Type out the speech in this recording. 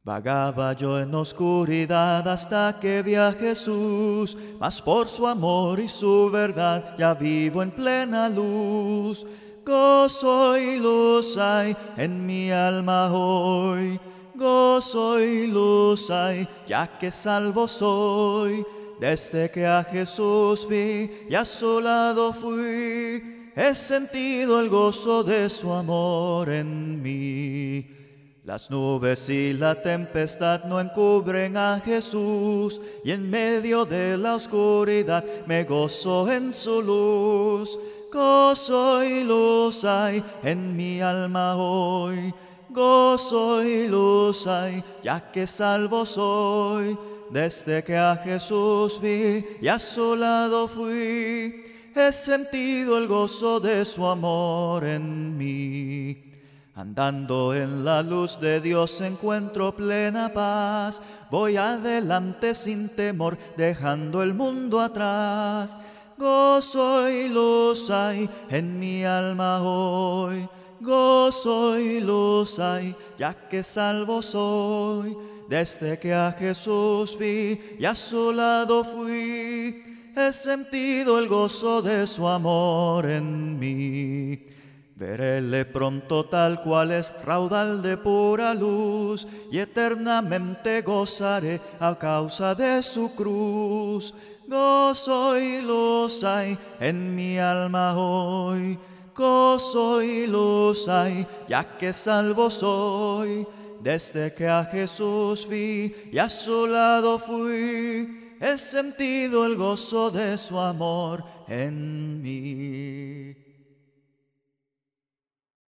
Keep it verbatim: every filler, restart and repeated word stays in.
Vagaba yo en oscuridad hasta que vi a Jesús, mas por su amor y su verdad ya vivo en plena luz. Gozo y luz hay en mi alma hoy, gozo y luz hay, ya que salvo soy. Desde que a Jesús vi y a su lado fui, he sentido el gozo de su amor en mí. Las nubes y la tempestad no encubren a Jesús, y en medio de la oscuridad me gozo en su luz. Gozo y luz hay en mi alma hoy, gozo y luz hay, ya que salvo soy. Desde que a Jesús vi y a su lado fui, he sentido el gozo de su amor en mí. Andando en la luz de Dios encuentro plena paz. Voy adelante sin temor, dejando el mundo atrás. Gozo y luz hay en mi alma hoy, gozo y luz hay, ya que salvo soy. Desde que a Jesús vi y a su lado fui, he sentido el gozo de su amor en mí. Veréle pronto tal cual es raudal de pura luz, y eternamente gozaré a causa de su cruz. Gozo y luz hay en mi alma hoy, gozo y luz hay, ya que salvo soy. Desde que a Jesús vi y a su lado fui, he sentido el gozo de su amor en mí.